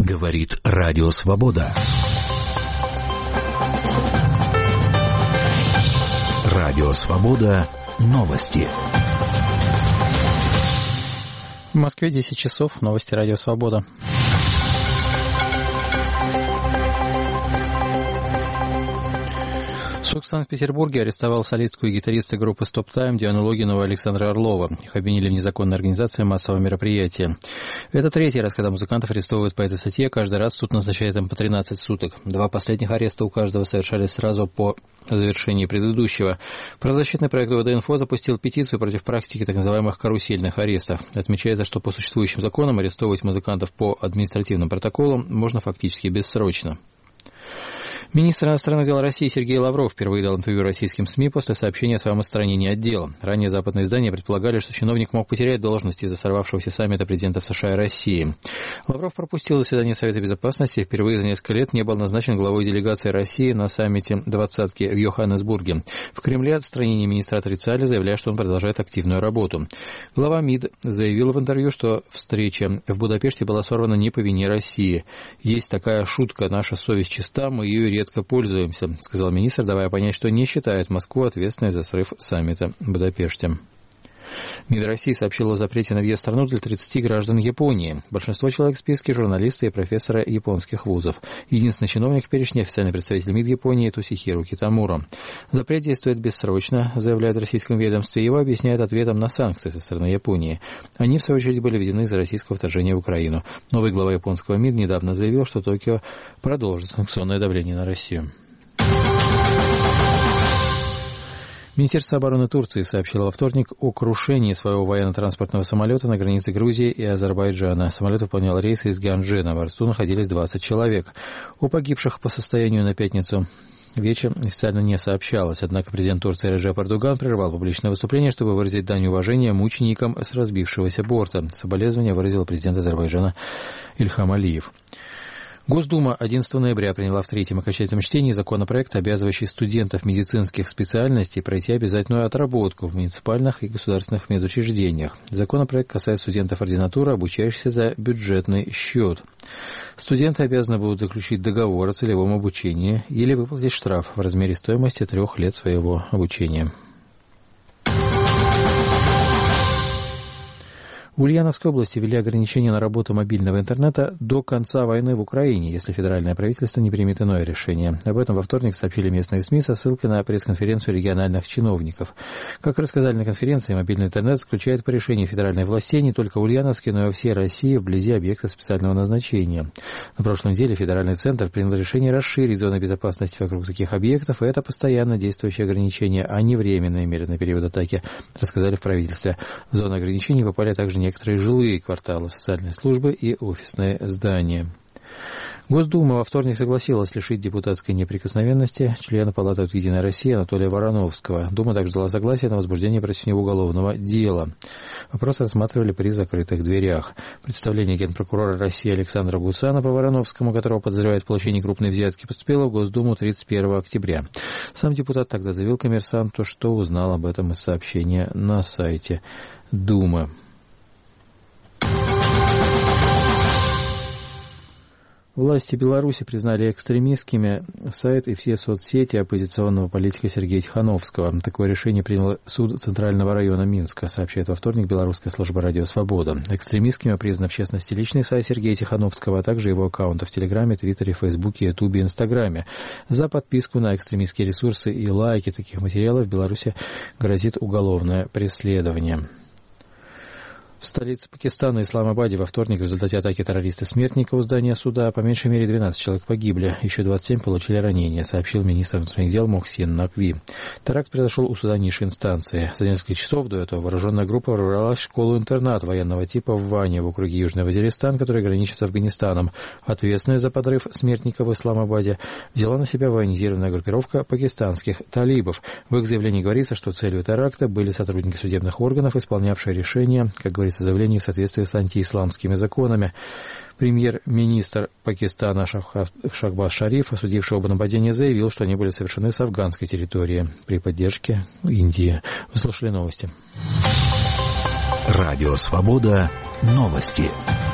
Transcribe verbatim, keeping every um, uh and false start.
Говорит Радио Свобода. Радио Свобода. Новости. В Москве десять часов. Новости Радио Свобода. Суд в Санкт-Петербурге арестовал солистку и гитариста группы «Стоп Тайм» Диану Логинову и Александра Орлова. Их обвинили в незаконной организации массового мероприятия. Это третий раз, когда музыкантов арестовывают по этой статье. Каждый раз суд назначает им по тринадцать суток. Два последних ареста у каждого совершались сразу по завершении предыдущего. Правозащитный проект ОВД-Инфо запустил петицию против практики так называемых карусельных арестов. Отмечается, что по существующим законам арестовывать музыкантов по административным протоколам можно фактически бессрочно. Министр иностранных дел России Сергей Лавров впервые дал интервью российским СМИ после сообщения о своем отстранении от дела. Ранее западные издания предполагали, что чиновник мог потерять должность из-за сорвавшегося саммита президентов США и России. Лавров пропустил заседание Совета Безопасности и впервые за несколько лет не был назначен главой делегации России на саммите «двадцатки» в Йоханнесбурге. В Кремле отстранение министра отрицали, заявляя, что он продолжает активную работу. Глава МИД заявила в интервью, что встреча в Будапеште была сорвана не по вине России. Есть такая шутка «наша совесть чиста, мы ее редко пользуемся», сказал министр, давая понять, что не считает Москву ответственной за срыв саммита в Будапеште. МИД России сообщил о запрете на въезд в страну для тридцати граждан Японии. Большинство человек в списке — журналисты и профессоры японских вузов. Единственный чиновник в перечне — официальный представитель МИД Японии Тосихиро Китамура. Запрет действует бессрочно, заявляет в российском ведомстве. Его объясняют ответом на санкции со стороны Японии. Они, в свою очередь, были введены из-за российского вторжения в Украину. Новый глава японского МИД недавно заявил, что Токио продолжит санкционное давление на Россию. Министерство обороны Турции сообщило во вторник о крушении своего военно-транспортного самолета на границе Грузии и Азербайджана. Самолет выполнял рейсы из Гянджи. На борту находились двадцать человек. О погибших по состоянию на пятницу вечером официально не сообщалось. Однако президент Турции Реджеп Эрдоган прервал публичное выступление, чтобы выразить дань уважения мученикам с разбившегося борта. Соболезнования выразил президент Азербайджана Ильхам Алиев. Госдума одиннадцатого ноября приняла в третьем окончательном чтении законопроект, обязывающий студентов медицинских специальностей пройти обязательную отработку в муниципальных и государственных медучреждениях. Законопроект касается студентов ординатуры, обучающихся за бюджетный счет. Студенты обязаны будут заключить договор о целевом обучении или выплатить штраф в размере стоимости трех лет своего обучения. В Ульяновской области ввели ограничения на работу мобильного интернета до конца войны в Украине, если федеральное правительство не примет иное решение. Об этом во вторник сообщили местные СМИ со ссылкой на пресс-конференцию региональных чиновников. Как рассказали на конференции, мобильный интернет включает по решению федеральной власти не только в Ульяновске, но и во всей России вблизи объектов специального назначения. На прошлой неделе федеральный центр принял решение расширить зоны безопасности вокруг таких объектов, и это постоянно действующие ограничения, а не временные меры на период атаки, рассказали в правительстве. В зону ограничений попали также некоторые жилые кварталы, социальные службы и офисные здания. Госдума во вторник согласилась лишить депутатской неприкосновенности члена Палаты от «Единой России» Анатолия Вороновского. Дума также дала согласие на возбуждение против него уголовного дела. Вопрос рассматривали при закрытых дверях. Представление генпрокурора России Александра Гусана по Вороновскому, которого подозревают в получении крупной взятки, поступило в Госдуму тридцать первого октября. Сам депутат тогда заявил «Коммерсанту», что узнал об этом из сообщения на сайте Думы. Власти Беларуси признали экстремистскими сайт и все соцсети оппозиционного политика Сергея Тихановского. Такое решение принял суд Центрального района Минска, сообщает во вторник белорусская служба «Радио Свобода». Экстремистскими признан, в частности, личный сайт Сергея Тихановского, а также его аккаунты в Телеграме, Твиттере, Фейсбуке, Ютубе и Инстаграме. За подписку на экстремистские ресурсы и лайки таких материалов в Беларуси грозит уголовное преследование. В столице Пакистана, Исламабаде, во вторник в результате атаки террориста-смертника у здания суда по меньшей мере двенадцать человек погибли, еще двадцать семь получили ранения, сообщил министр внутренних дел Мохсин Накви. Теракт произошел у суда низшей инстанции. За несколько часов до этого вооруженная группа ворвалась в школу-интернат военного типа в Ване в округе Южный Вазиристан, который граничит с Афганистаном. Ответственность за подрыв смертника в Исламабаде взяла на себя военизированная группировка пакистанских талибов. В их заявлении говорится, что целью теракта были сотрудники судебных органов, исполнявшие решения, как говорится в заявлении, в соответствии с антиисламскими законами. Премьер-министр Пакистана Шахбаз Шариф, осудивший оба нападения, заявил, что они были совершены с афганской территории при поддержке Индии. Вы слушали новости. Радио Свобода. Новости.